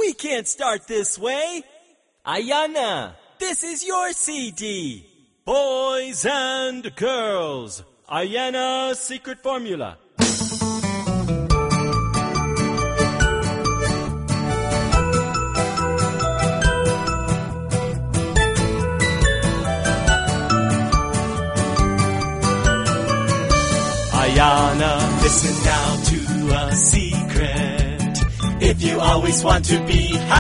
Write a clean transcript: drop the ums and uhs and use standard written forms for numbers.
We can't start this way. Ayana, this is your CD. Boys and girls, Ayana's secret formula. Ayana, listen now to a secret. If you always want to be